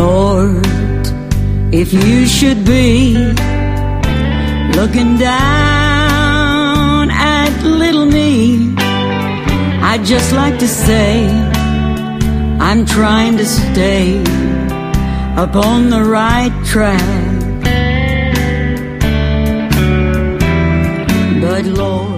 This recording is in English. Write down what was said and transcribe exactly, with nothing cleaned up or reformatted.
Lord, if you should be looking down at little me, I'd just like to say I'm trying to stay upon the right track. But Lord,